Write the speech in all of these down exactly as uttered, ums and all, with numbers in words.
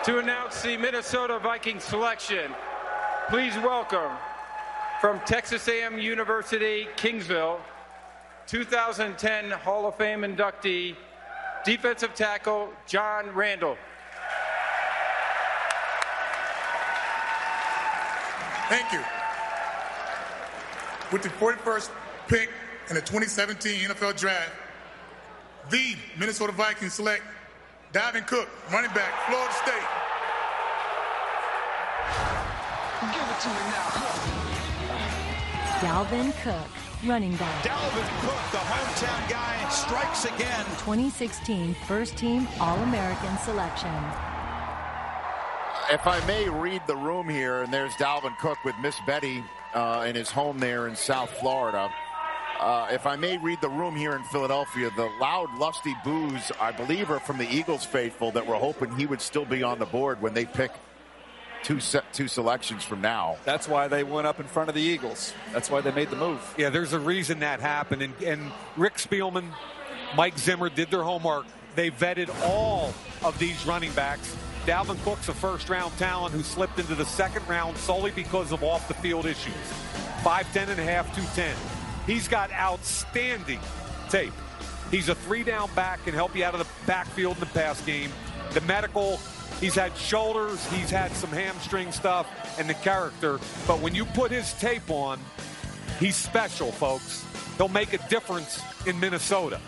To announce the Minnesota Vikings selection, please welcome from Texas A and M University, Kingsville, two thousand ten Hall of Fame inductee, defensive tackle John Randle. Thank you. With the forty-first pick in the twenty seventeen N F L Draft, the Minnesota Vikings select Dalvin Cook, running back, Florida State. Give it to me now. Dalvin Cook, running back. Dalvin Cook, the hometown guy, strikes again. twenty sixteen first-team All-American selection. If I may read the room here, and there's Dalvin Cook with Miss Betty uh, in his home there in South Florida. Uh, if I may read the room here in Philadelphia, the loud, lusty boos, I believe, are from the Eagles faithful that were hoping he would still be on the board when they pick two se- two selections from now. That's why they went up in front of the Eagles. That's why they made the move. Yeah, there's a reason that happened. And, and Rick Spielman, Mike Zimmer did their homework. They vetted all of these running backs. Dalvin Cook's a first-round talent who slipped into the second round solely because of off-the-field issues. five ten and a half, two ten. He's got outstanding tape. He's a three-down back, can help you out of the backfield in the pass game. The medical, he's had shoulders, he's had some hamstring stuff, and the character. But when you put his tape on, he's special, folks. He'll make a difference in Minnesota.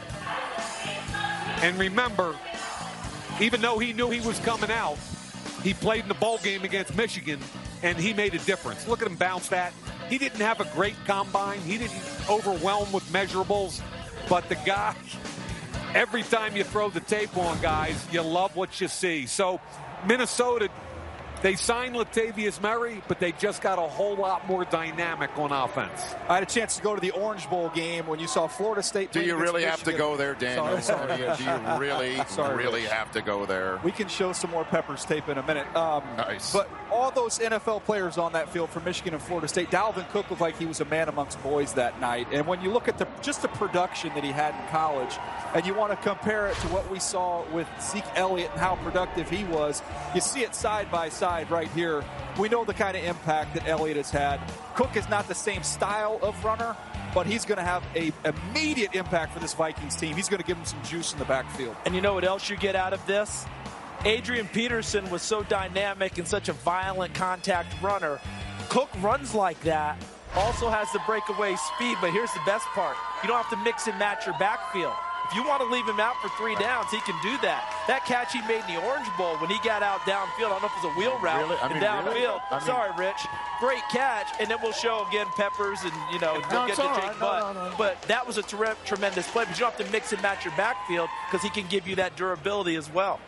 And remember, even though he knew he was coming out, he played in the bowl game against Michigan, and he made a difference. Look at him bounce that. He didn't have a great combine. He didn't overwhelm with measurables. But the guy, every time you throw the tape on, guys, you love what you see. So Minnesota, they signed Latavius Murray, but they just got a whole lot more dynamic on offense. I had a chance to go to the Orange Bowl game when you saw Florida State. Do you really have to go there, Daniel? Sorry, sorry. Do you really, Sorry, really Rich. have to go there? We can show some more Peppers tape in a minute. Um, Nice. But all those N F L players on that field for Michigan and Florida State, Dalvin Cook looked like he was a man amongst boys that night. And when you look at the just the production that he had in college, and you want to compare it to what we saw with Zeke Elliott and how productive he was, you see it side by side right here. We know the kind of impact that Elliott has had. Cook is not the same style of runner, but he's going to have an immediate impact for this Vikings team. He's going to give them some juice in the backfield. And you know what else you get out of this? Adrian Peterson was so dynamic and such a violent contact runner. Cook runs like that, also has the breakaway speed, but here's the best part. You don't have to mix and match your backfield. If you want to leave him out for three downs, he can do that. That catch he made in the Orange Bowl when he got out downfield, I don't know if it was a wheel route Really? I mean, and downfield. really? I mean, Sorry, Rich. Great catch, and then we'll show again Peppers and, you know, No, we'll get it's to all Jake right. Butt. No, no, no. But that was a tre- tremendous play, but you don't have to mix and match your backfield because he can give you that durability as well.